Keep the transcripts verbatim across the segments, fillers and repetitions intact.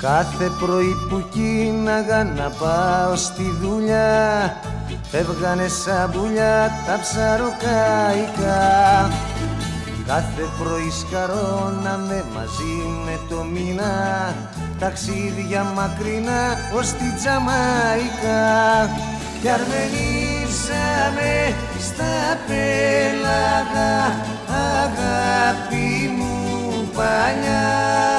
Κάθε πρωί που κίναγα να πάω στη δουλειά, φεύγανε σαν πουλιά τα ψαροκαϊκά. Κάθε πρωί σκαρώναμε μαζί με το μήνα, ταξίδια μακρινά ως τη Τζαμαϊκά. Κι αρμενίζαμε στα πέλαγα, αγάπη μου παλιά.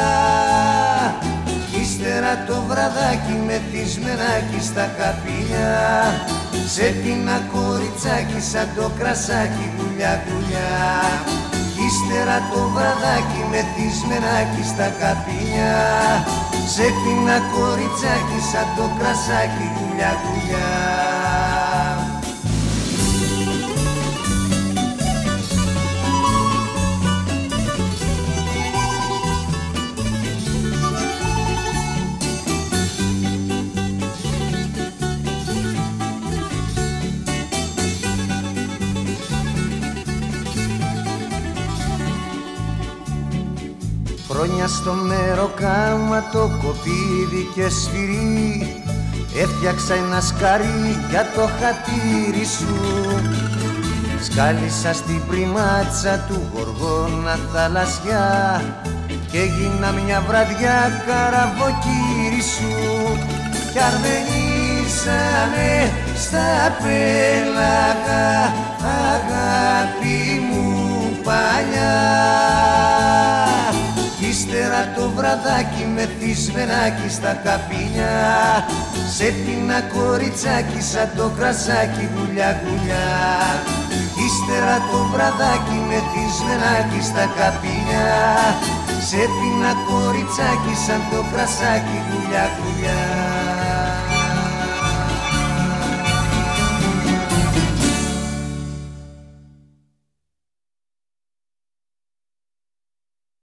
Ύστερα το βραδάκι μεθυσμενάκι στα καπηλιά, σε πίνα κοριτσάκι σαν το κρασάκι γουλιά γουλιά. Ύστερα το βραδάκι μεθυσμενάκι στα καπηλιά, σε πίνα κοριτσάκι σαν το κρασάκι γουλιά γουλιά. Χρόνια στο μεροκάμα το κοπίδι και σφυρί, έφτιαξα ένα σκαρί για το χατήρι σου. Σκάλισα στην πριμάτσα του γοργόνα θαλασσιά και έγινα μια βραδιά καραβοκύρι σου. Κι αρμενίσαμε στα πέλαγα, αγάπη μου παλιά. Ύστερα το βραδάκι μεθυσμενάκι στα καπηλιά, σε πίνα κοριτσάκι σαν το κρασάκι γουλιά γουλιά. Ύστερα το βραδάκι μεθυσμενάκι στα καπηλιά, σε πίνα κοριτσάκι σαν το κρασάκι γουλιά γουλιά.